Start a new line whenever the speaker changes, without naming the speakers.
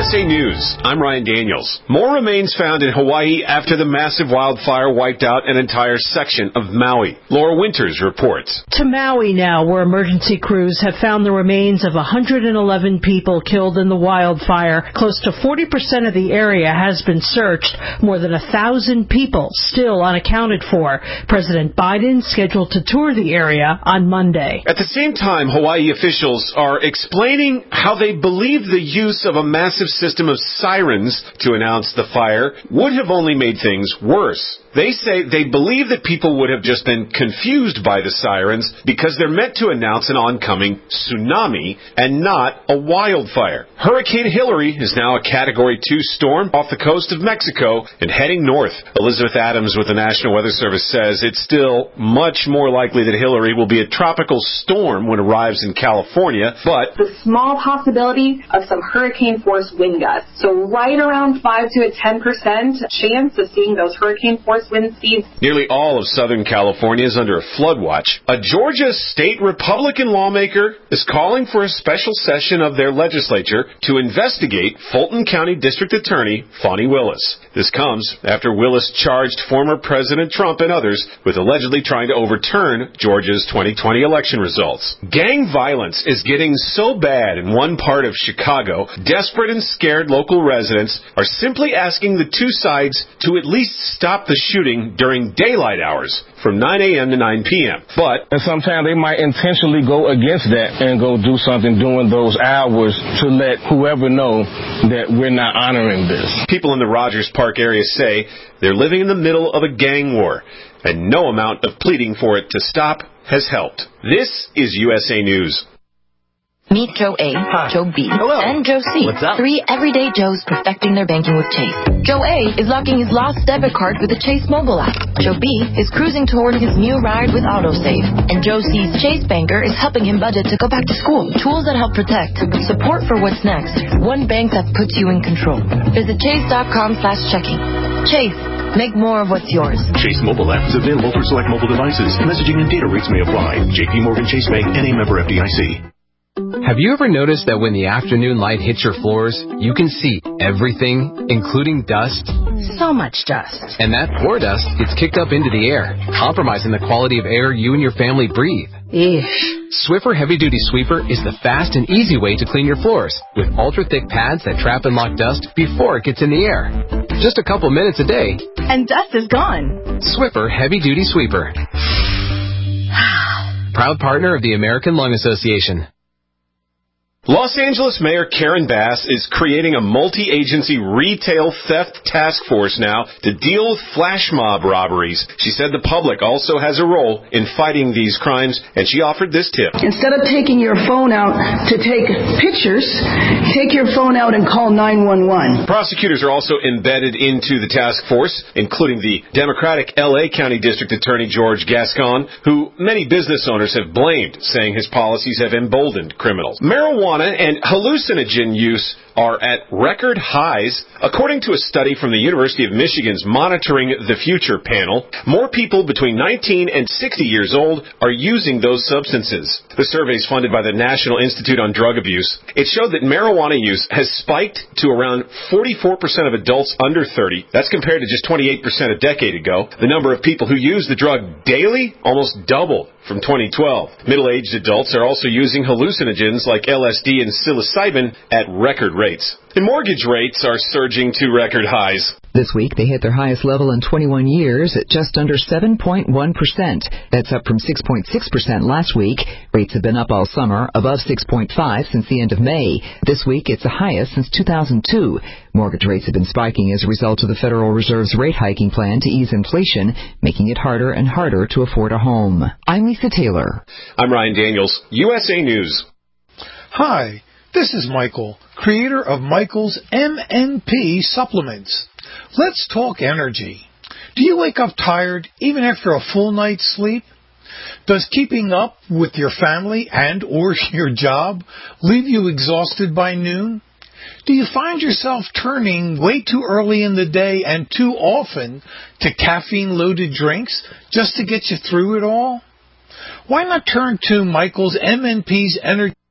USA News, I'm Ryan Daniels. More remains found in Hawaii after the massive wildfire wiped out an entire section of Maui. Laura Winters reports.
To Maui now, where emergency crews have found the remains of 111 people killed in the wildfire. Close to 40% of the area has been searched. More than 1,000 people still unaccounted for. President Biden scheduled to tour the area on Monday.
At the same time, Hawaii officials are explaining how they believe the use of a massive system of sirens to announce the fire would have only made things worse. They say they believe that people would have just been confused by the sirens because they're meant to announce an oncoming tsunami and not a wildfire. Hurricane Hillary is now a Category 2 storm off the coast of Mexico and heading north. Elizabeth Adams with the National Weather Service says it's still much more likely that Hillary will be a tropical storm when it arrives in California, but
the small possibility of some hurricane-force wind gusts. So right around 5 to a 10% chance of seeing those hurricane-force wind speeds.
Nearly all of Southern California is under a flood watch. A Georgia state Republican lawmaker is calling for a special session of their legislature to investigate Fulton County District Attorney Fani Willis. This comes after Willis charged former President Trump and others with allegedly trying to overturn Georgia's 2020 election results. Gang violence is getting so bad in one part of Chicago, desperate and scared local residents are simply asking the two sides to at least stop the shooting during daylight hours from 9 a.m. to 9 p.m.
And sometimes they might intentionally go against that and go do something during those hours to let whoever know that we're not honoring this.
People in the Rogers Park area say they're living in the middle of a gang war, and no amount of pleading for it to stop has helped. This is USA News.
Meet Joe A,
Hi.
Joe B,
Hello.
and Joe C.
What's up?
3 everyday Joes perfecting their banking with Chase. Joe A is locking his lost debit card with the Chase mobile app. Joe B is cruising toward his new ride with AutoSave. And Joe C's Chase banker is helping him budget to go back to school. Tools that help protect. Support for what's next. One bank that puts you in control. Visit chase.com/checking. Chase. Make more of what's yours.
Chase mobile app is available for select mobile devices. Messaging and data rates may apply. J.P. Morgan Chase Bank, N.A. member FDIC.
Have you ever noticed that when the afternoon light hits your floors, you can see everything, including dust?
So much dust.
And that poor dust gets kicked up into the air, compromising the quality of air you and your family breathe.
Eesh.
Swiffer Heavy Duty Sweeper is the fast and easy way to clean your floors, with ultra-thick pads that trap and lock dust before it gets in the air. Just a couple minutes a day,
And dust is gone.
Swiffer Heavy Duty Sweeper. Proud partner of the American Lung Association.
Los Angeles Mayor Karen Bass is creating a multi-agency retail theft task force now to deal with flash mob robberies. She said the public also has a role in fighting these crimes, and she offered this tip.
Instead of taking your phone out to take pictures, take your phone out and call 911.
Prosecutors are also embedded into the task force, including the Democratic L.A. County District Attorney George Gascon, who many business owners have blamed, saying his policies have emboldened criminals. Marijuana and hallucinogen use are at record highs. According to a study from the University of Michigan's Monitoring the Future panel, more people between 19 and 60 years old are using those substances. The survey is funded by the National Institute on Drug Abuse. It showed that marijuana use has spiked to around 44% of adults under 30. That's compared to just 28% a decade ago. The number of people who use the drug daily almost doubled from 2012. Middle-aged adults are also using hallucinogens like LSD and psilocybin at record rates. And mortgage rates are surging to record highs.
This week, they hit their highest level in 21 years at just under 7.1%. That's up from 6.6% last week. Rates have been up all summer, above 6.5 since the end of May. This week, it's the highest since 2002. Mortgage rates have been spiking as a result of the Federal Reserve's rate hiking plan to ease inflation, making it harder and harder to afford a home. I'm Lisa Taylor.
I'm Ryan Daniels, USA News.
Hi, this is Michael, creator of Michael's MNP supplements. Let's talk energy. Do you wake up tired even after a full night's sleep? Does keeping up with your family and or your job leave you exhausted by noon? Do you find yourself turning way too early in the day and too often to caffeine-loaded drinks just to get you through it all? Why not turn to Michael's MNP's Energy